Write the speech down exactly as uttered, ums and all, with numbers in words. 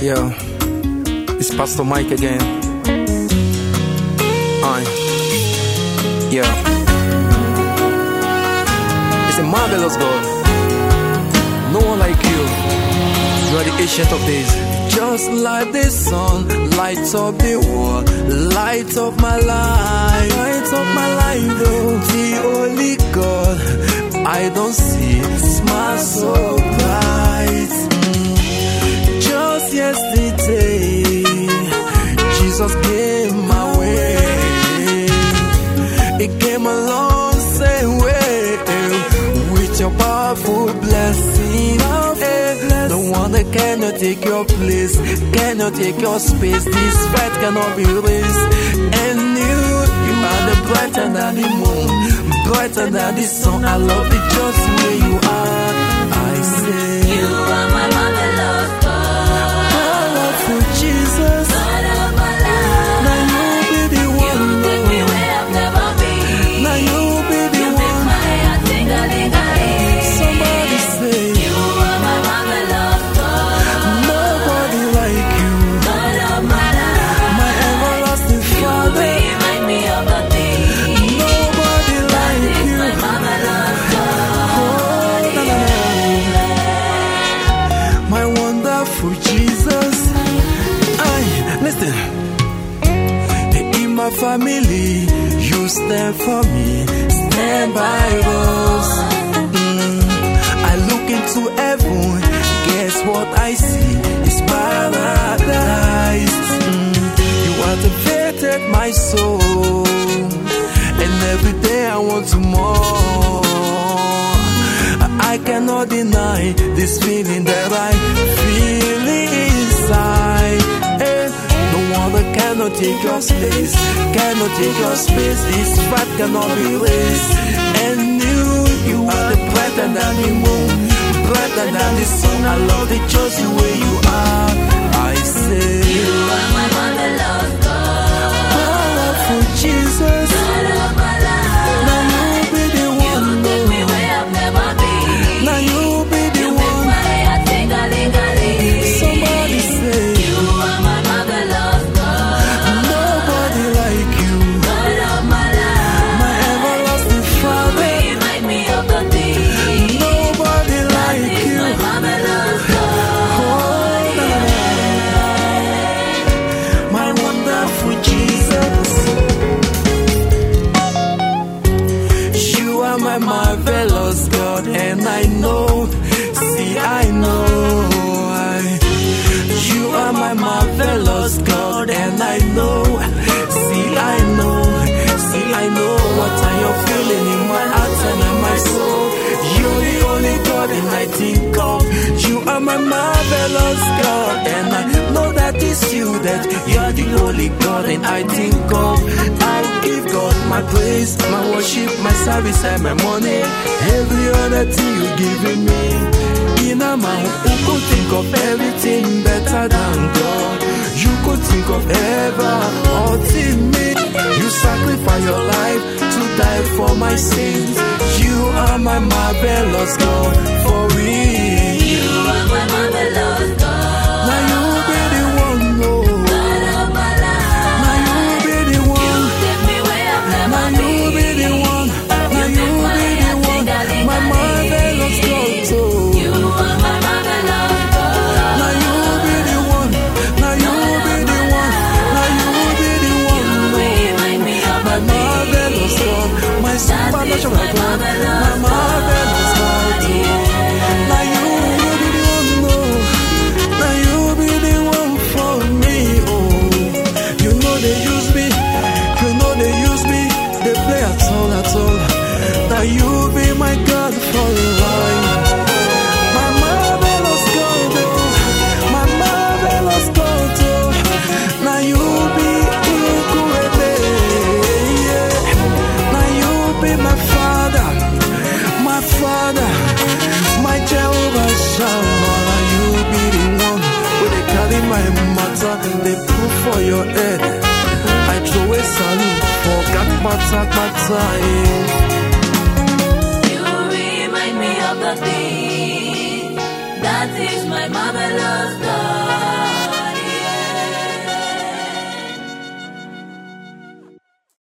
Yo, it's Pastor Mike again. Aye. Yo, it's a marvelous God. No one like you. You are the ancient of days. Just like the sun, light up the world, light up my life, light up my life, oh. The only God I don't see, smile so bright. Mm. Just yesterday, Jesus came my way. It came a long same way with your powerful blessing. The one that cannot take your place, cannot take your space. This fight cannot be raised. And you, you are the brighter than the moon, brighter than the sun. I love it just where you are. I say you are my marvelous God, powerful Jesus. God of my life. Now you be the one. You take me where I've never been. Now you be the You one. make my heart sing a ling a ling. Somebody say You are my marvelous God, nobody like you, God of my life. my everlasting You Father. remind me of the things Nobody that like is you. my marvelous Oh, God. na, na, na. My wonderful Jesus. I listen. In my family, you stand for me, stand by us. Mm. I look into heaven, guess what I see? It's paradise. Mm. You activated my soul, and every day I want to more. I cannot deny this feeling that I feel inside. Eh, the one that cannot take your space, cannot take your space. This fight cannot be raised. And you, you are the brighter than the moon, brighter than the sun. I love it just the way you are. I say You are my marvelous God, powerful Jesus. God of my life. Now you be the You one. take me where I've never been. Now you be the You make one. my heart sing a ling a ling. Somebody say You are my marvelous God, nobody like you, God of my life. my everlasting Father. Remind me of the things Nobody that like is you. my marvelous God. Oh, na, na, na. My wonderful Jesus. You are my marvelous God, and I know, see, I know. I, you are my marvelous God, and I know, see, I know, see, I know what I am feeling in my heart and in my soul. You're the only God, and I think of. You are my marvelous God, and I know that it's you, that you're the only God, and I think of. I'll give God my praise, my worship, my service, and my money. Every other thing you're giving me. In a man who could think of everything better than God. You could think of ever ultimate. You sacrifice your life to die for my sins. You are my marvelous God, for real. You are my marvelous God, Now you be the one, oh. God of my life. Now you be the You one. take me where I've Now never you be the been. one. Now You you make my be the heart one. sing a ling My a marvelous ling. God, oh. You are my marvelous God. Now you be the one. Now you be the one. Now you be the one. Remind me of My the marvelous God, my supernatural my God, my marvelous marvelous God. Now you be the one, oh. Now you be the one for me, oh. You know they use me, you know they use me. They play at all, at all. Now you be my God for life. My marvelous God, oh. My marvelous God, oh. Now you be Ukurebe, yeah. Now you be my Father, my Father, my Jehovah Shammah. Now you be the one where they carry my matter, they put for your head. I throw a salute for God, matter, matter, yeah. You remind me of the thing that is my marvelous God.